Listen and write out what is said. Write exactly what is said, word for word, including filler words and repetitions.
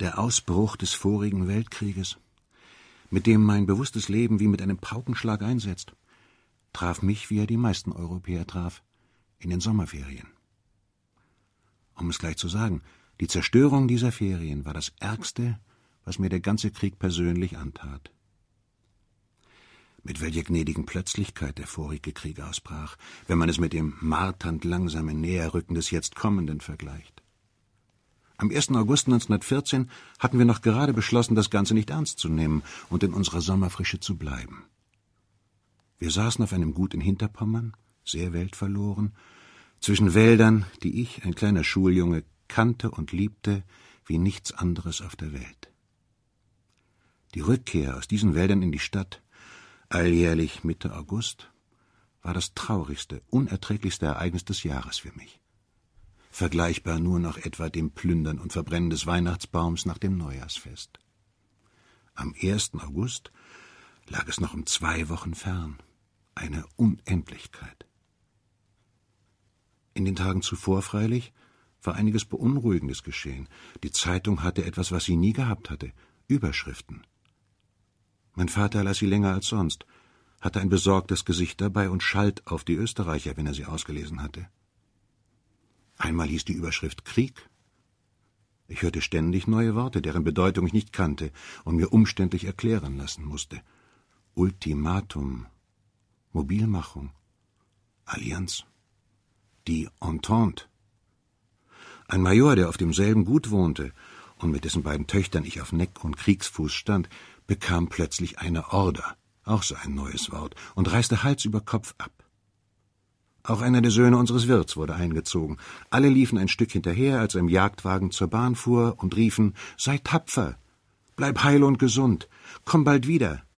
Der Ausbruch des vorigen Weltkrieges, mit dem mein bewusstes Leben wie mit einem Paukenschlag einsetzt, traf mich, wie er die meisten Europäer traf, in den Sommerferien. Um es gleich zu sagen, die Zerstörung dieser Ferien war das Ärgste, was mir der ganze Krieg persönlich antat. Mit welcher gnädigen Plötzlichkeit der vorige Krieg ausbrach, wenn man es mit dem marternd langsamen Näherrücken des jetzt Kommenden vergleicht. Am ersten August neunzehnhundertvierzehn hatten wir noch gerade beschlossen, das Ganze nicht ernst zu nehmen und in unserer Sommerfrische zu bleiben. Wir saßen auf einem Gut in Hinterpommern, sehr weltverloren, zwischen Wäldern, die ich, ein kleiner Schuljunge, kannte und liebte wie nichts anderes auf der Welt. Die Rückkehr aus diesen Wäldern in die Stadt, alljährlich Mitte August, war das traurigste, unerträglichste Ereignis des Jahres für mich. Vergleichbar nur noch etwa dem Plündern und Verbrennen des Weihnachtsbaums nach dem Neujahrsfest. Am ersten August lag es noch um zwei Wochen fern. Eine Unendlichkeit. In den Tagen zuvor freilich war einiges Beunruhigendes geschehen. Die Zeitung hatte etwas, was sie nie gehabt hatte, Überschriften. Mein Vater las sie länger als sonst, hatte ein besorgtes Gesicht dabei und schalt auf die Österreicher, wenn er sie ausgelesen hatte. Einmal hieß die Überschrift Krieg. Ich hörte ständig neue Worte, deren Bedeutung ich nicht kannte und mir umständlich erklären lassen musste. Ultimatum, Mobilmachung, Allianz, die Entente. Ein Major, der auf demselben Gut wohnte und mit dessen beiden Töchtern ich auf Neck- und Kriegsfuß stand, bekam plötzlich eine Order, auch so ein neues Wort, und reiste Hals über Kopf ab. Auch einer der Söhne unseres Wirts wurde eingezogen. Alle liefen ein Stück hinterher, als er im Jagdwagen zur Bahn fuhr und riefen, »Sei tapfer, bleib heil und gesund, komm bald wieder,